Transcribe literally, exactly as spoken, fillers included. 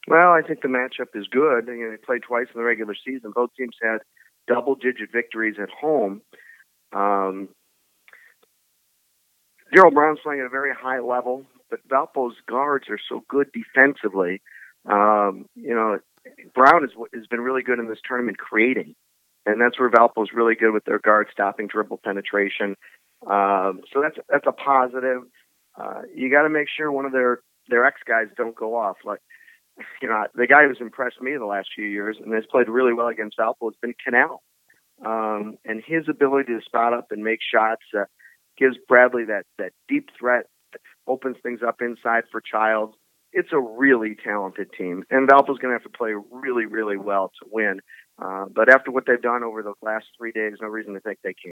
Well, I think the matchup is good. You know, they played twice in the regular season. Both teams had double-digit victories at home. Um, Daryl Brown's playing at a very high level, but Valpo's guards are so good defensively. Um, you know, Brown is, has been really good in this tournament creating, and that's where Valpo's really good with their guard stopping dribble penetration. Um, so that's that's a positive. Uh, you got to make sure one of their their ex guys don't go off. Like, you know, the guy who's impressed me the last few years and has played really well against Valpo has been Canal. Um, and his ability to spot up and make shots uh, gives Bradley that, that deep threat, opens things up inside for Childs. It's a really talented team, and Valpo's going to have to play really, really well to win. Uh, but after what they've done over the last three days, no reason to think they can't.